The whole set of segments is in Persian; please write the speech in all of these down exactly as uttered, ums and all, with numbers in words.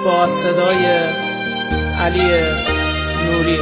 با صدای علی نوری.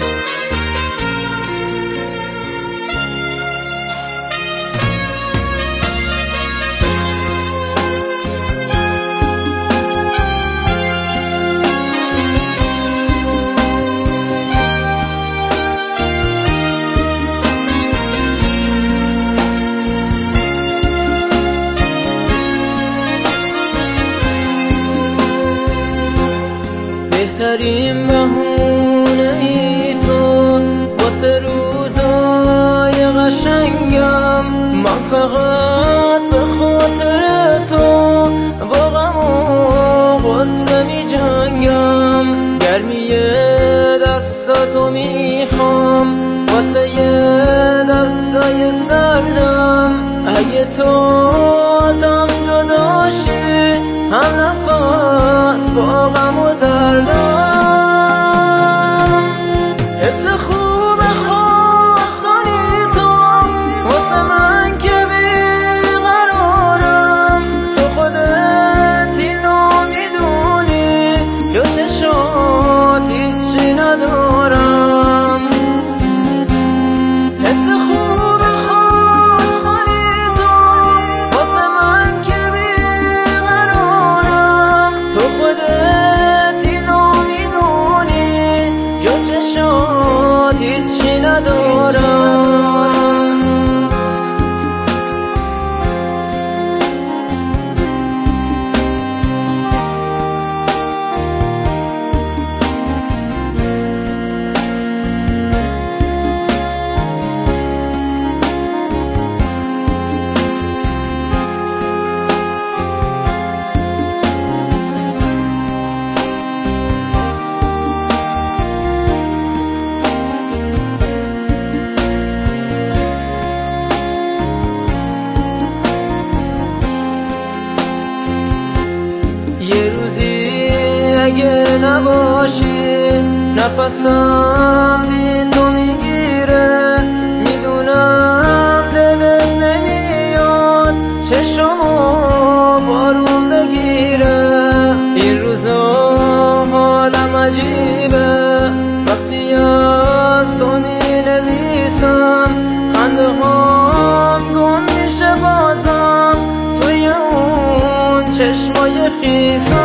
بهترین بهونه ای تو واسه روزای قشنگم، من فقط به خاطر تو با غم و غصه می جنگم. گرمی دستاتو میخوام واسه دستای سردم، اگه تو ازم جداشی هم نفس با غم و دردم. حس خوب خواستنی تو واسه من که بیقرارم، تو خودت اینو میدونی جو چشات هیچی ندارم. حس خوب خواستنی تو واسه من که بیقرارم، تو خودت اینو میدونی جو چشات هیچی ندارم. یه روزی اگه نباشی نفسم بین تو میگیره، میدونم دلت نمیاد چشمو بارون بگیره. این روزا حالم عجیبه وقتی از تو مینویسم، خنده هام گم میشه بازم توی اون چشمای خیسم.